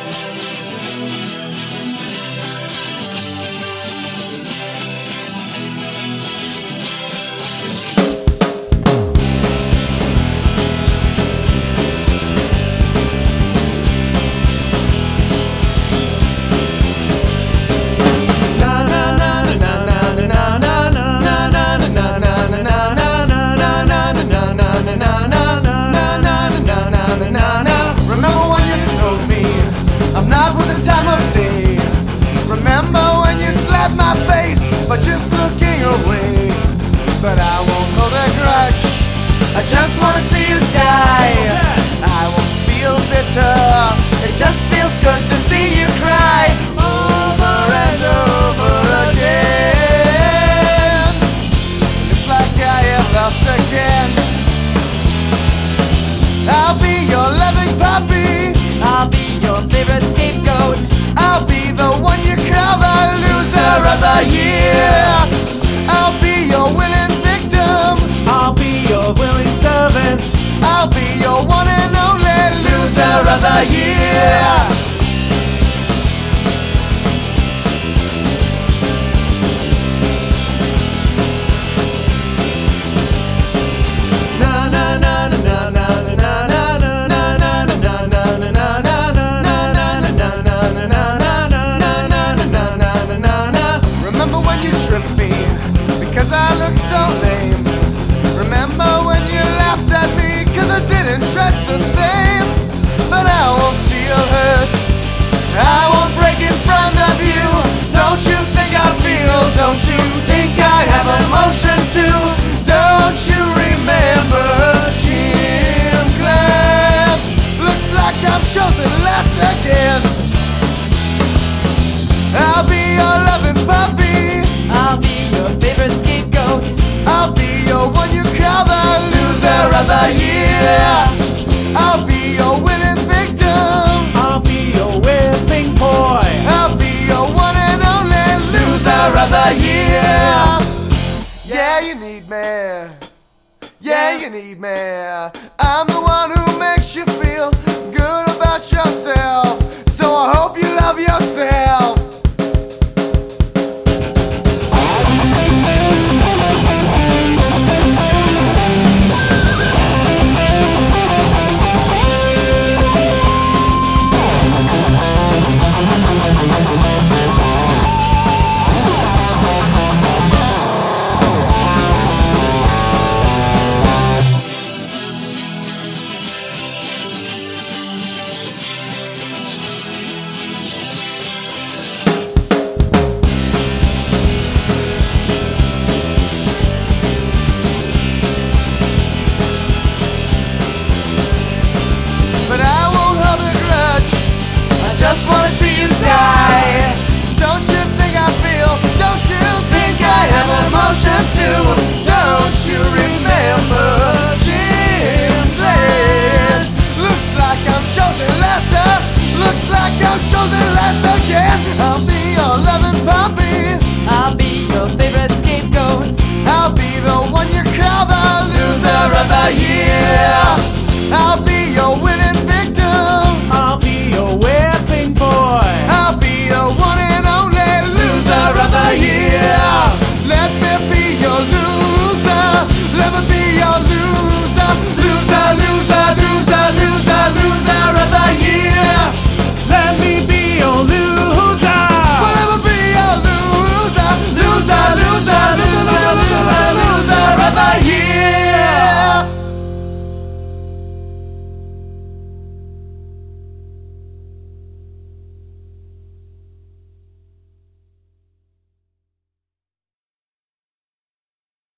But just looking away. But I won't hold a grudge, I just wanna see you die. I won't feel bitter, it just feels good to see you cry over and over again. It's like I have lost again. I'll be your loving puppy, I'll be your favorite scapegoat, I'll be the one you call the loser of the year. I'll be your willing victim, I'll be your willing servant, I'll be your one and only loser of the year. Cause I look so lame. Remember when you laughed at me cause I didn't dress the same. But I won't feel hurt, I won't break in front of you. Don't you think I feel, don't you think I have emotions too? Don't you remember gym class? Looks like I'm chosen last again. I'll be your loving puppy, I'll be your favorite scapegoat, I'll be your one you call the loser of the year. I'll be your willing victim, I'll be your whipping boy, I'll be your one and only loser of the year. Yeah, you need me, yeah, you need me. I'm the one who makes you feel good about yourself, so I hope you love yourself. Just wanna see you die. Don't you think I feel, don't you think I have emotions too? Don't you remember gym class? Looks like I'm chosen last, looks like I'm chosen last again. I'll be